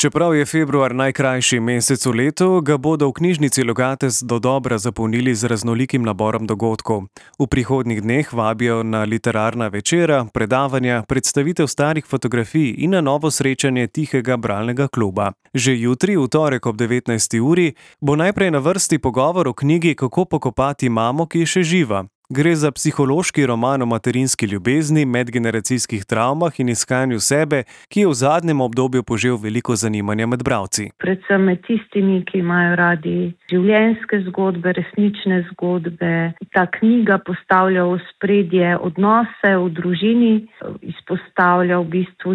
Čeprav je februar najkrajši mesec v letu, ga bodo v knjižnici Logatec dodobra zapolnili z raznolikim naborom dogodkov. V prihodnjih dneh vabijo na literarna večera, predavanja, predstavitev starih fotografij in na novo srečanje Tihega bralnega kluba. Že jutri, v torek ob 19. uri, bo najprej na vrsti pogovor o knjigi Kako pokopati mamo, ki je še živa. Gre za psihološki roman o materinski ljubezni, medgeneracijskih travmah in iskanju sebe, ki je v zadnjem obdobju požel veliko zanimanja med bralci. Predvsem med tistimi, ki imajo radi življenjske zgodbe, resnične zgodbe. Ta knjiga postavlja v ospredje odnose v družini, izpostavlja v bistvu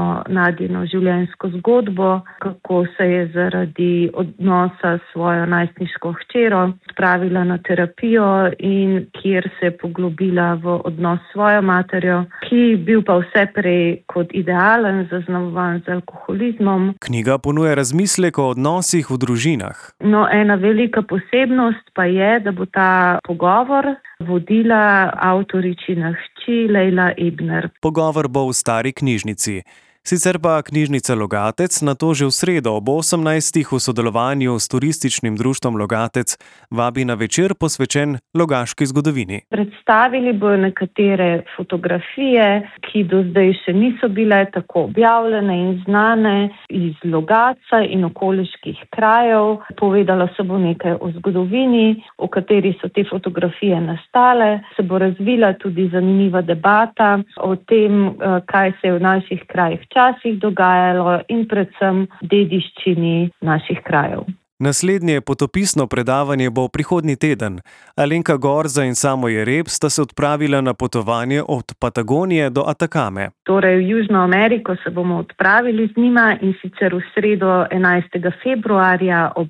Nadino življenjsko zgodbo, kako se je zaradi odnosa s svojo najstniško hčero odpravila na terapijo in kjer se je poglobila v odnos s svojo materjo, ki je bil pa vse prej kot idealen, zaznamovan z alkoholizmom. Knjiga ponuja razmislek o odnosih v družinah. Ena velika posebnost pa je, da bo ta pogovor vodila avtoričina hči Lejla Ebner. Pogovor bo v Stari knjižnici. Sicer pa knjižnica Logatec nato že v sredo ob 18. v sodelovanju s Turističnim društvom Logatec vabi na večer posvečen logaški zgodovini. Predstavili bodo nekatere fotografije, ki do zdaj še niso bile tako objavljene in znane iz Logatca in okoliških krajev. Povedalo se bo nekaj o zgodovini, o kateri so te fotografije nastale. Se bo razvila tudi zanimiva debata o tem, kaj se je v naših krajih včasih dogajalo in predvsem dediščini naših krajev. Naslednje potopisno predavanje bo prihodnji teden. Alenka Gorza in Samo Jereb sta se odpravila na potovanje od Patagonije do Atakame. Torej v Južno Ameriko se bomo odpravili z njima in sicer v sredo 11. februarja ob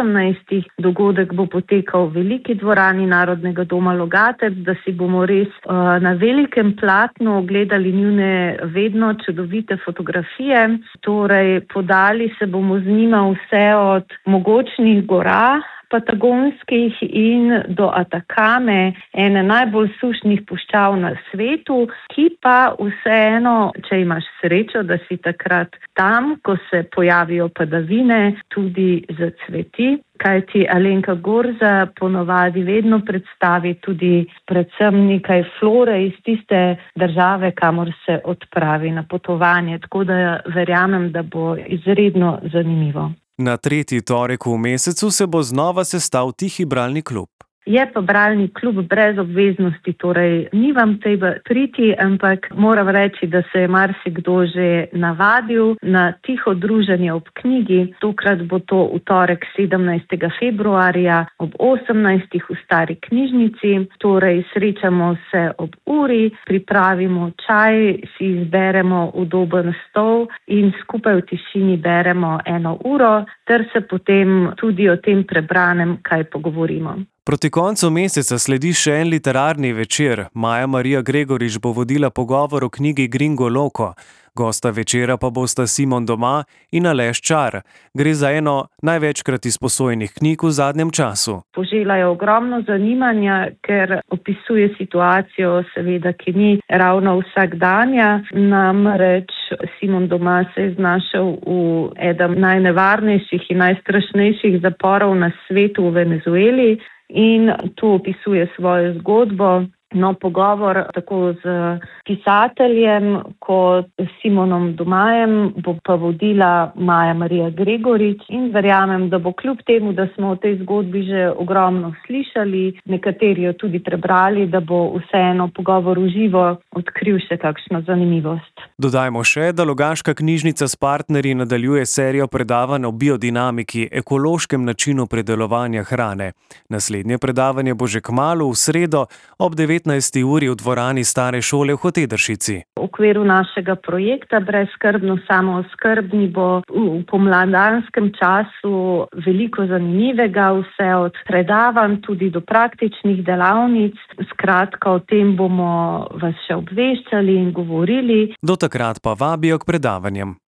18. Dogodek bo potekal v veliki dvorani Narodnega doma Logatec, da si bomo res na velikem platnu ogledali njune vedno čudovite fotografije. Torej podali se bomo z njima vse od mogočnih gora patagonskih in do Atakame, ene najbolj sušnih puščav na svetu, ki pa vseeno, če imaš srečo, da si takrat tam, ko se pojavijo padavine, tudi zacveti. Kajti Alenka Gorza ponovadi vedno predstavi tudi predvsem nekaj flore iz tiste države, kamor se odpravi na potovanje. Tako da verjamem, da bo izredno zanimivo. Na tretji torek v mesecu se bo znova sestal Tihi bralni klub. Je pa bralni klub brez obveznosti, torej ni vam treba priti, ampak moram reči, da se je marsikdo že navadil na tiho druženje ob knjigi. Tokrat bo to v torek 17. februarja ob 18. v Stari knjižnici. Torej srečamo se ob uri, pripravimo čaj, si izberemo udoben stol in skupaj v tišini beremo 1 uro, ter se potem tudi o tem prebranem kaj pogovorimo. Proti koncu meseca sledi še en literarni večer. Maja Marija Gregorič bo vodila pogovor o knjigi Gringo Loco. Gosta večera pa bosta Simon Doma in Aleš Čar. Gre za eno največkrat izposojenih knjig v zadnjem času. Požela je ogromno zanimanja, ker opisuje situacijo, seveda, ki ni ravno vsakdanja. Namreč Simon Doma se je znašel v enem najnevarnejših in najstrašnejših zaporov na svetu v Venezueli. In tu opisuje svojo zgodbo. Pogovor tako z pisateljem kot s Simonom Domajem bo pa vodila Maja Marija Gregorič in verjamem, da bo kljub temu, da smo o tej zgodbi že ogromno slišali, nekateri jo tudi prebrali, da bo vseeno pogovor v živo odkril še kakšno zanimivost. Dodajmo še, da Logaška knjižnica s partnerji nadaljuje serijo predavanj o biodinamiki, ekološkem načinu predelovanja hrane. Naslednje predavanje bo že kmalu v sredo ob 19. uri v dvorani Stare šole v Hotedršici. V okviru našega projekta Brezskrbno samooskrbni bo v pomladanskem času veliko zanimivega, vse od predavanj tudi do praktičnih delavnic. Skratka, o tem bomo vas še obveščali in govorili. Do takrat pa vabijo k predavanjem.